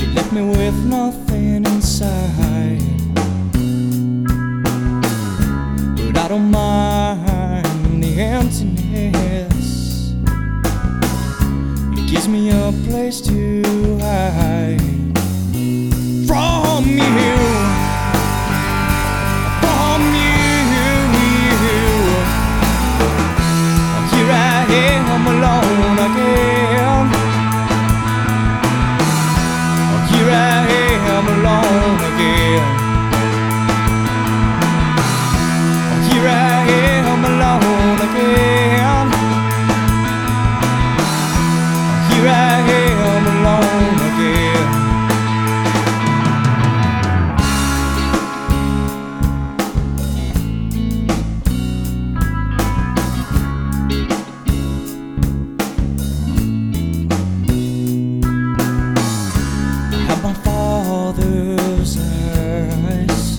She left me with nothing inside, but I don't mind the emptiness. It gives me a place to hide from you, from you. Here I am alone again. Here I am alone again. Here I am alone again. Here I am alone again. My father's eyes,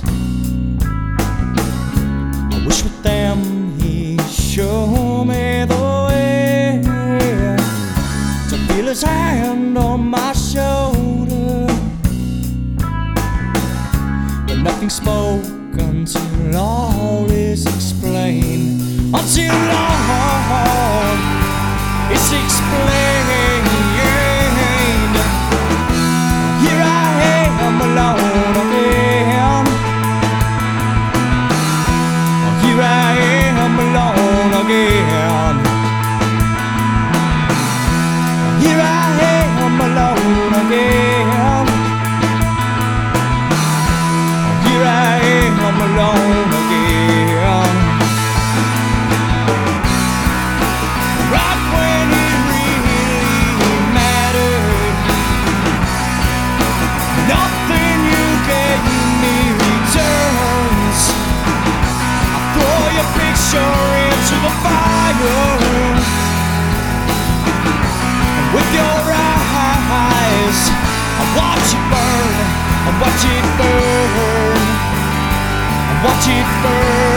I wish with them he'd show me the way, to feel his hand on my shoulder, but nothing spoken till all is explained, until all is explained. Here I am alone again. Here I am alone again. Here I am alone again. Here I am alone again. Right when it really mattered, nothing you gave me returns. I throw your picture into the fire, and with your eyes I watch it burn, I watch it burn, I watch it burn.